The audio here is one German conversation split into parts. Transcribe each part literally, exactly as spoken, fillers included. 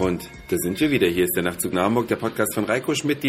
Und da sind wir wieder. Hier ist der Nachtzug nach Hamburg, der Podcast von Reiko Schmidt, die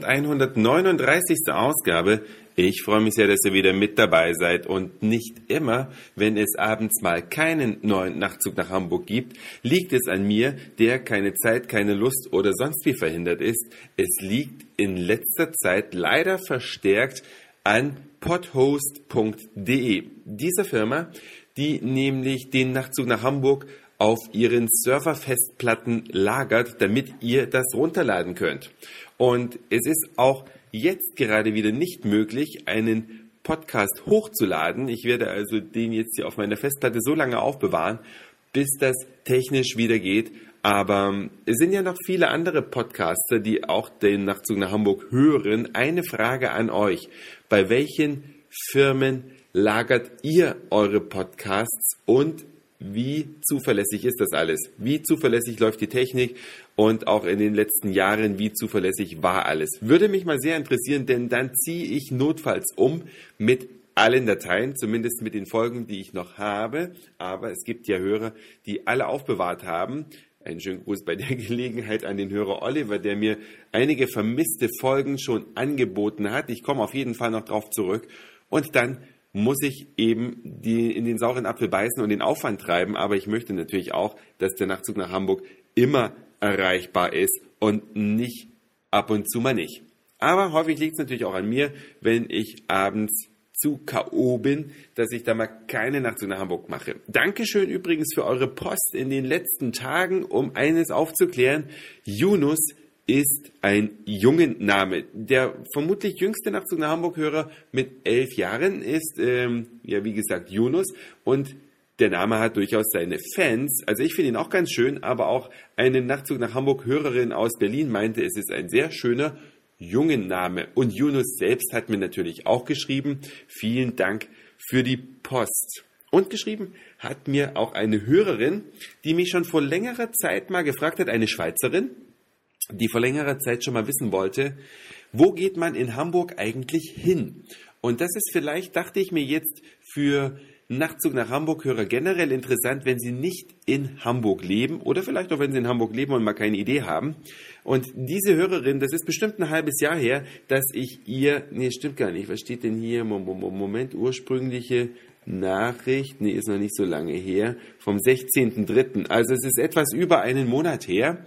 elfhundertneununddreißigste Ausgabe. Ich freue mich sehr, dass ihr wieder mit dabei seid und nicht immer, wenn es abends mal keinen neuen Nachtzug nach Hamburg gibt, liegt es an mir, der keine Zeit, keine Lust oder sonst wie verhindert ist. Es liegt in letzter Zeit leider verstärkt an podhost punkt de, dieser Firma, die nämlich den Nachtzug nach Hamburg auf ihren Serverfestplatten lagert, damit ihr das runterladen könnt. Und es ist auch jetzt gerade wieder nicht möglich, einen Podcast hochzuladen. Ich werde also den jetzt hier auf meiner Festplatte so lange aufbewahren, bis das technisch wieder geht. Aber es sind ja noch viele andere Podcaster, die auch den Nachtzug nach Hamburg hören. Eine Frage an euch. Bei welchen Firmen lagert ihr eure Podcasts und wie zuverlässig ist das alles? Wie zuverlässig läuft die Technik und auch in den letzten Jahren, wie zuverlässig war alles? Würde mich mal sehr interessieren, denn dann ziehe ich notfalls um mit allen Dateien, zumindest mit den Folgen, die ich noch habe. Aber es gibt ja Hörer, die alle aufbewahrt haben. Einen schönen Gruß bei der Gelegenheit an den Hörer Oliver, der mir einige vermisste Folgen schon angeboten hat. Ich komme auf jeden Fall noch drauf zurück. Und dann muss ich eben die in den sauren Apfel beißen und den Aufwand treiben. Aber ich möchte natürlich auch, dass der Nachtzug nach Hamburg immer erreichbar ist und nicht ab und zu mal nicht. Aber häufig liegt es natürlich auch an mir, wenn ich abends zu K O bin, dass ich da mal keine Nachtzug nach Hamburg mache. Dankeschön übrigens für eure Post in den letzten Tagen, um eines aufzuklären. Yunus ist ein Jungenname. Der vermutlich jüngste Nachtzug nach Hamburg-Hörer mit elf Jahren ist, ähm, ja wie gesagt, Yunus. Und der Name hat durchaus seine Fans. Also ich finde ihn auch ganz schön, aber auch eine Nachtzug nach Hamburg-Hörerin aus Berlin meinte, es ist ein sehr schöner Jungenname. Und Yunus selbst hat mir natürlich auch geschrieben. Vielen Dank für die Post. Und geschrieben hat mir auch eine Hörerin, die mich schon vor längerer Zeit mal gefragt hat, eine Schweizerin, die vor längerer Zeit schon mal wissen wollte, wo geht man in Hamburg eigentlich hin? Und das ist vielleicht, dachte ich mir jetzt, für Nachtzug nach Hamburg-Hörer generell interessant, wenn sie nicht in Hamburg leben oder vielleicht auch, wenn sie in Hamburg leben und mal keine Idee haben. Und diese Hörerin, das ist bestimmt ein halbes Jahr her, dass ich ihr, nee, stimmt gar nicht, was steht denn hier? Moment, ursprüngliche Nachricht, nee, ist noch nicht so lange her, vom sechzehnten dritten Also es ist etwas über einen Monat her.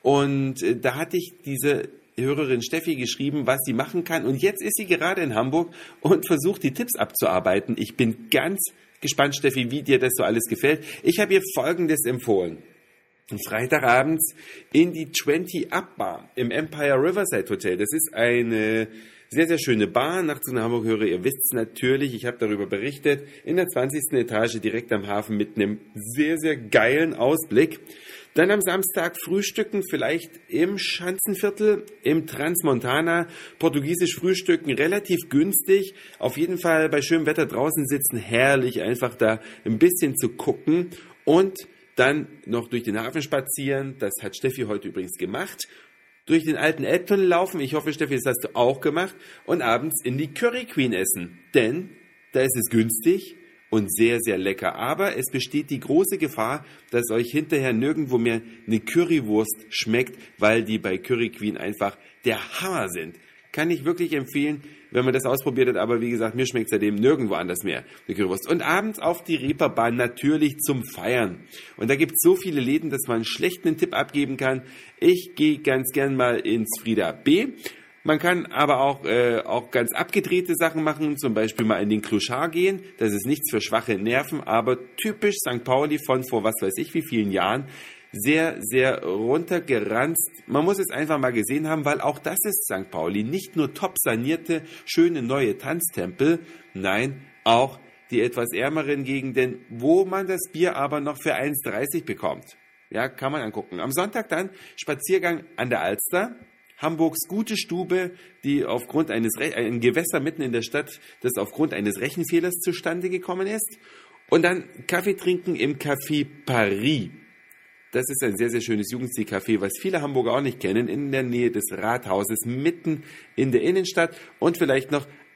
Und äh, da hatte ich diese Hörerin Steffi geschrieben, was sie machen kann. Und jetzt ist sie gerade in Hamburg und versucht, die Tipps abzuarbeiten. Ich bin ganz gespannt, Steffi, wie dir das so alles gefällt. Ich habe ihr Folgendes empfohlen. Freitagabends in die zwanzig Up Bar im Empire Riverside Hotel. Das ist eine sehr, sehr schöne Bar. Nachtzug nach Hamburg höre, ihr wisst es natürlich, ich habe darüber berichtet, in der zwanzigsten Etage direkt am Hafen mit einem sehr, sehr geilen Ausblick. Dann am Samstag frühstücken, vielleicht im Schanzenviertel, im Transmontana, portugiesisch frühstücken, relativ günstig. Auf jeden Fall bei schönem Wetter draußen sitzen, herrlich, einfach da ein bisschen zu gucken. Und dann noch durch den Hafen spazieren, das hat Steffi heute übrigens gemacht. Durch den alten Elbtunnel laufen, ich hoffe, Steffi, das hast du auch gemacht. Und abends in die Curry Queen essen, denn da ist es günstig und sehr, sehr lecker. Aber es besteht die große Gefahr, dass euch hinterher nirgendwo mehr eine Currywurst schmeckt, weil die bei Curry Queen einfach der Hammer sind. Kann ich wirklich empfehlen, wenn man das ausprobiert hat. Aber wie gesagt, mir schmeckt seitdem nirgendwo anders mehr, die Currywurst. Und abends auf die Reeperbahn natürlich zum Feiern. Und da gibt es so viele Läden, dass man schlecht einen Tipp abgeben kann. Ich gehe ganz gern mal ins Frieda B. Man kann aber auch, äh, auch ganz abgedrehte Sachen machen, zum Beispiel mal in den Clochard gehen. Das ist nichts für schwache Nerven, aber typisch Sankt Pauli von vor was weiß ich wie vielen Jahren. Sehr, sehr runtergeranzt. Man muss es einfach mal gesehen haben, weil auch das ist Sankt Pauli. Nicht nur top sanierte, schöne neue Tanztempel, nein, auch die etwas ärmeren Gegenden, wo man das Bier aber noch für eins dreißig bekommt. Ja, kann man angucken. Am Sonntag dann Spaziergang an der Alster. Hamburgs gute Stube, die aufgrund eines, Re- ein Gewässer mitten in der Stadt, das aufgrund eines Rechenfehlers zustande gekommen ist. Und dann Kaffee trinken im Café Paris. Das ist ein sehr, sehr schönes Jugendstil-Café, was viele Hamburger auch nicht kennen, in der Nähe des Rathauses, mitten in der Innenstadt. Und vielleicht noch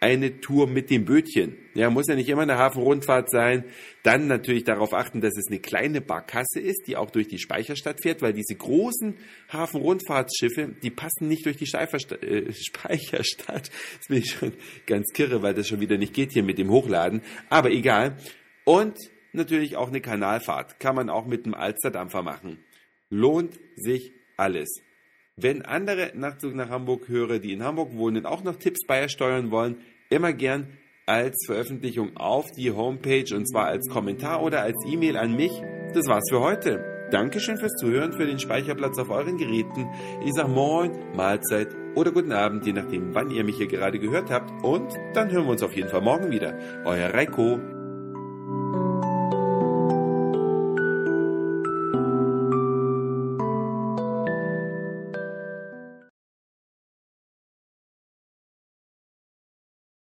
eine Tour mit dem Bötchen. Ja, muss ja nicht immer eine Hafenrundfahrt sein. Dann natürlich darauf achten, dass es eine kleine Barkasse ist, die auch durch die Speicherstadt fährt, weil diese großen Hafenrundfahrtsschiffe, die passen nicht durch die Speicherstadt. Äh, Speicherstadt. Das bin ich schon ganz kirre, weil das schon wieder nicht geht hier mit dem Hochladen. Aber egal. Und natürlich auch eine Kanalfahrt. Kann man auch mit einem Alsterdampfer machen. Lohnt sich alles. Wenn andere Nachtzug nach Hamburg Hörer, die in Hamburg wohnen, auch noch Tipps beisteuern wollen, immer gern als Veröffentlichung auf die Homepage und zwar als Kommentar oder als E-Mail an mich. Das war's für heute. Dankeschön fürs Zuhören, für den Speicherplatz auf euren Geräten. Ich sag Moin, Mahlzeit oder guten Abend, je nachdem, wann ihr mich hier gerade gehört habt. Und dann hören wir uns auf jeden Fall morgen wieder. Euer Reiko.